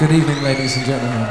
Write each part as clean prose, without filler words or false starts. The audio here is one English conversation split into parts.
Good evening, ladies and gentlemen.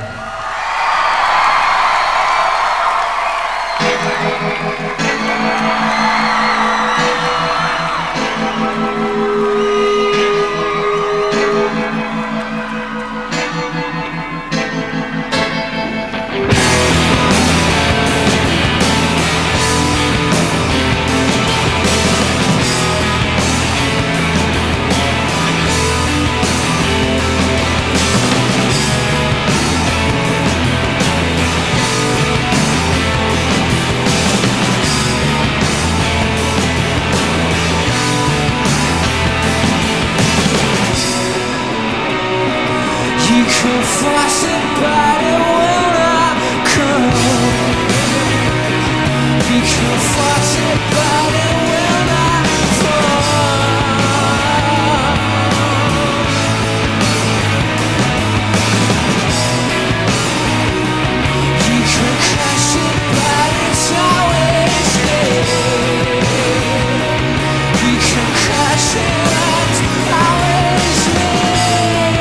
You can force it, but it will not come. You can force it, but it will not fall. You can crush it, but it's always there. You can crush it, it's always there.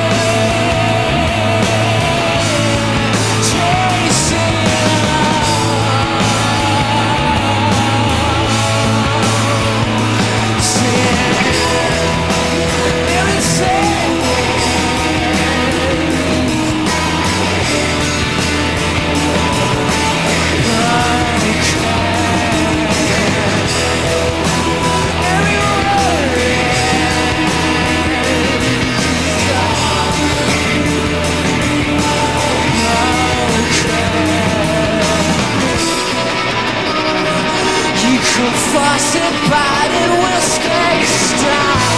Force it, but it will stay strong.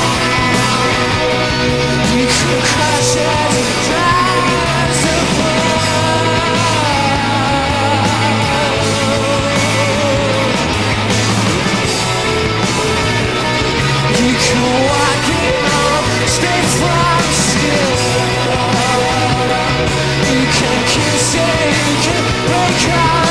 You can crush it, dry as a bone. You can walk it on, stay from still. You can kiss it, you can break out.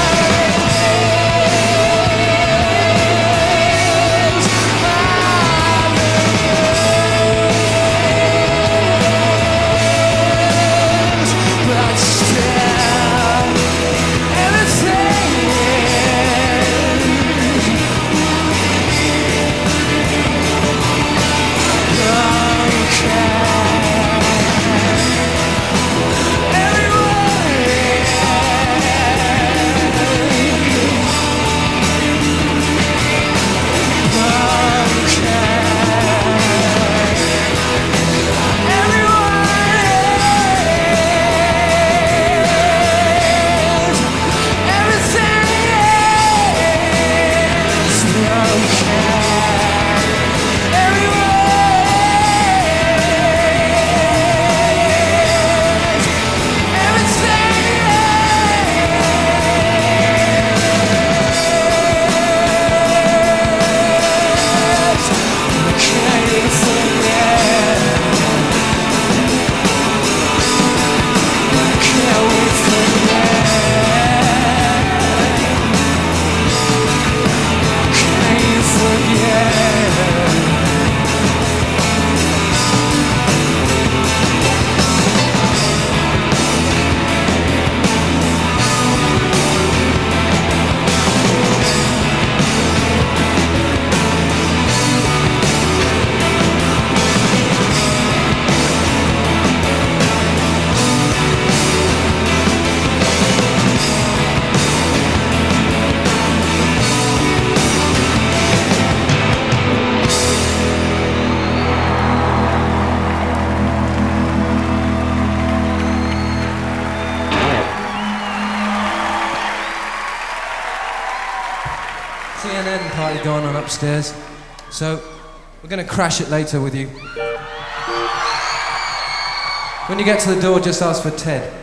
CNN party going on upstairs, so we're going to crash it later with you. When you get to the door, just ask for Ted.